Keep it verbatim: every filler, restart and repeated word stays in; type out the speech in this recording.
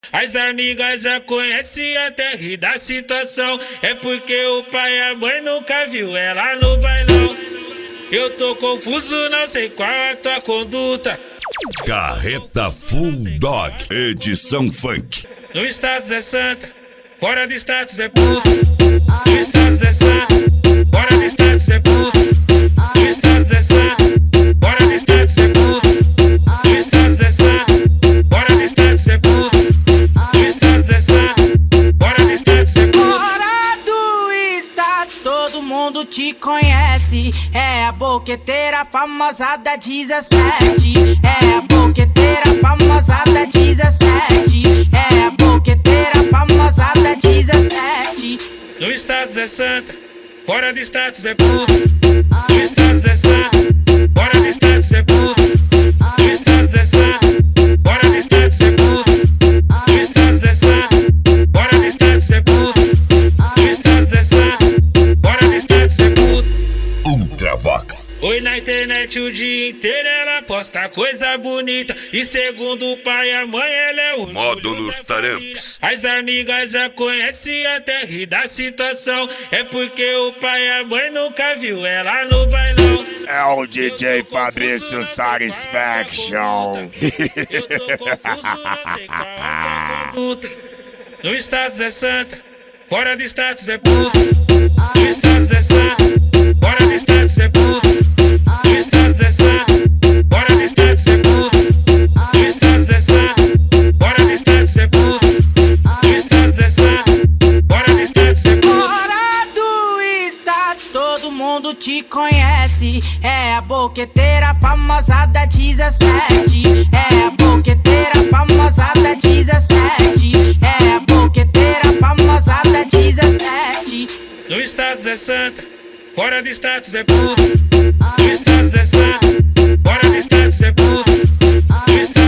As amigas já conhecem até rir da situação. É porque o pai e a mãe nunca viu ela no bailão. Eu tô confuso, não sei qual é a tua conduta. Carreta Full Dog, edição funk. No status é santa, fora de status é puto. No status é santa, fora de status é puto. No status é santa, fora de status é puto. No status é santa, fora de status é puto. No status é santa, fora de status é puto. Fora do status todo mundo te conhece. É a boqueteira famosa da dezessete. É a boqueteira famosa da dezessete. É a boqueteira famosa da dezessete. No status é santa, fora de status é puto. No status é santa, fora de status é puto. No status é santa, fora de status é puto. No status é santa, fora de status é puto. No status é santa, fora de status é puto. Ultravox. Oi, na internet o dia inteiro ela posta coisa bonita. E segundo o pai e a mãe ela é o Módulos Taramps. As amigas já conhecem até rir da situação. É porque o pai e a mãe nunca viu ela no bailão. É o D J Fabrício Satisfaction. Eu tô confuso, não sei qual é a tua conduta. No status é santa, fora de status é puto. No status é santa, fora de status é puto. No status é santa, fora de status é puto. No status é santa, fora de status é puto. No status é santa, fora de status é puto. Fora do status todo mundo te conhece. É a boqueteira famosa da dezessete. É a boqueteira famosa da dezessete. É a boqueteira famosa da dezessete. No status é santa, fora de status é puto. No status é santa, fora de status é puto. No status